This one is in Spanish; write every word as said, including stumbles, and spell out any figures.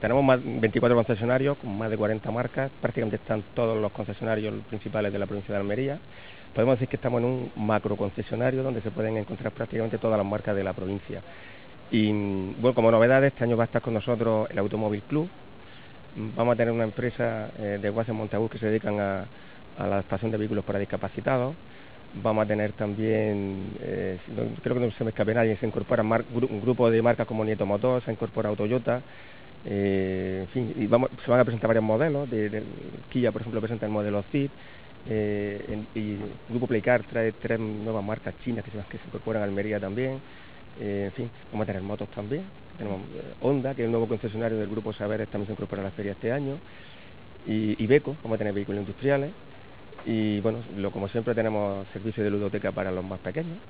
tenemos más, veinticuatro concesionarios con más de cuarenta marcas, prácticamente están todos los concesionarios principales de la provincia de Almería. Podemos decir que estamos en un macro concesionario donde se pueden encontrar prácticamente todas las marcas de la provincia. Y bueno, como novedades, este año va a estar con nosotros el Automóvil Club. Vamos a tener una empresa eh, de Guas en Montagut que se dedican a, a la adaptación de vehículos para discapacitados. Vamos a tener también, eh, creo que no se me escape nadie, se incorpora mar, un grupo de marcas como Nieto Motor, se incorpora Toyota, eh, en fin, y vamos, se van a presentar varios modelos, de, de, Kia por ejemplo presenta el modelo C I D, eh, en, y el Grupo Playcar trae tres nuevas marcas chinas que se, que se incorporan a Almería también, eh, en fin, vamos a tener motos también, tenemos eh, Honda, que es el nuevo concesionario del Grupo Saberes, también se incorpora a la feria este año, y Iveco, vamos a tener vehículos industriales. Y bueno, lo, como siempre tenemos servicio de ludoteca para los más pequeños.